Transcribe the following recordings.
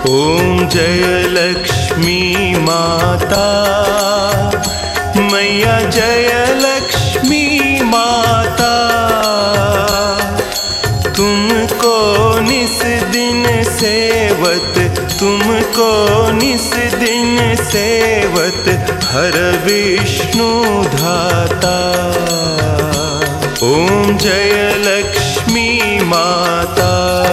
ओम जय लक्ष्मी माता मैया, जय लक्ष्मी माता। तुमको निस दिन सेवत, तुमको निस दिन सेवत, हर विष्णु धाता। ओम जय लक्ष्मी माता।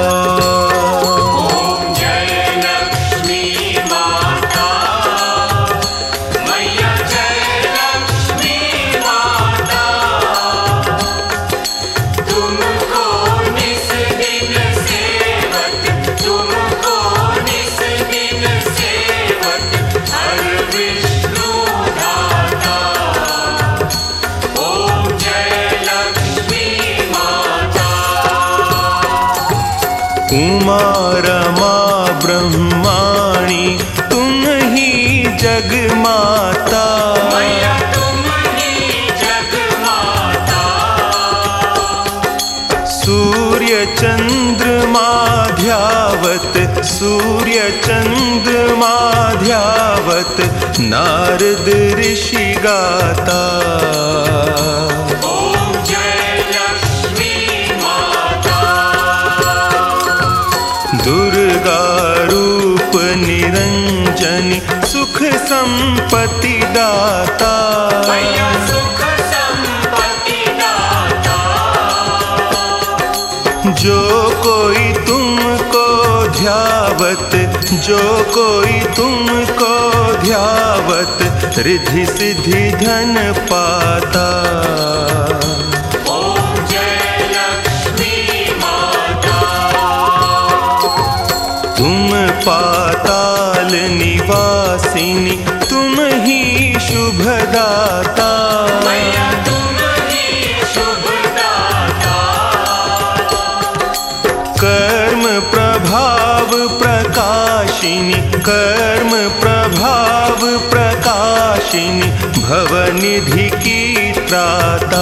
उमा रमा ब्रह्माणी तुम ही जग माता। मैया तुम ही जग माता। सूर्य चंद्रमा ध्यावत, सूर्य चंद्रमा ध्यावत, नारद ऋषि गाता। दुर्गा रूप निरंजनी सुख संपत्ति दाता। मैया सुख संपत्ति दाता। जो कोई तुमको ध्यावत, जो कोई तुमको ध्यावत, रिद्धि सिद्धि धन पाता। पाताल निवासिनी तुम ही शुभदाता। मैया तुम ही शुभदाता। कर्म प्रभाव प्रकाशिनी, कर्म प्रभाव प्रकाशिनी, भवनिधि की त्राता।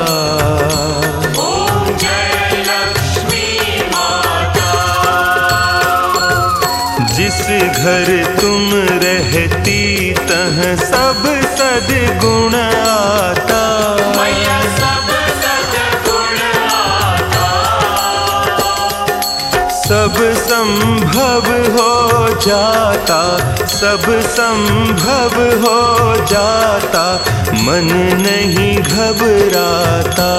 जिस घर तुम रहती तह सब सद्गुण आता। मैया सब सद्गुण आता। सब संभव हो जाता, सब संभव हो जाता, मन नहीं घबराता।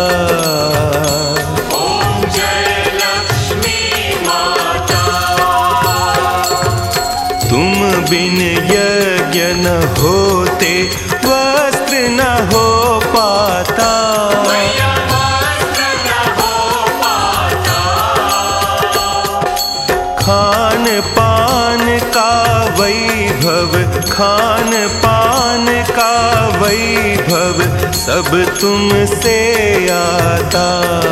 तुम बिन यज्ञ न होते, वस्त्र न हो पाता। मैया वस्त्र न हो पाता। खान पान का वैभव, खान पान का वैभव, सब तुमसे आता।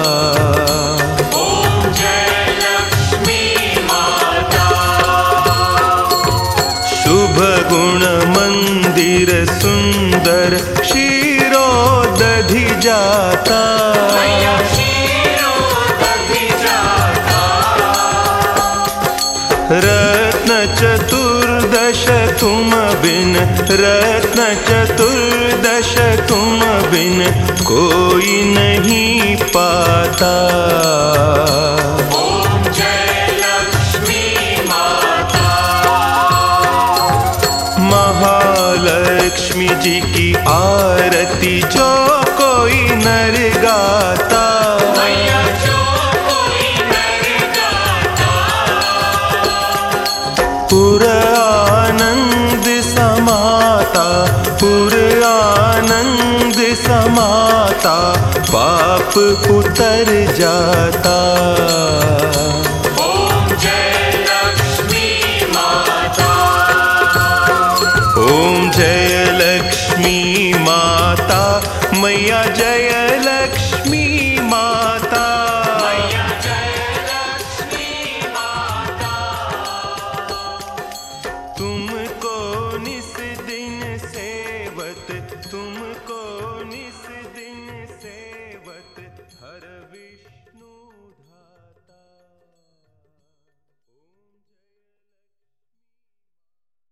शुभ गुण मंदिर सुंदर, क्षीरोदधि जाता। मैया क्षीरोदधि जाता। रत्न चतुर्दश तुम बिन, रत्न चतुर्दश तुम बिन, कोई नहीं पाता। महालक्ष्मी जी की आरती जो कोई नर गाता। मैया जो कोई नर गाता। पुर आनंद समाता, पुर आनंद समाता, पाप उतर जाता। ओम जय लक्ष्मी माता मैया, जय लक्ष्मी माता। मैया जय लक्ष्मी माता। तुमको निस दिन सेवत, तुमको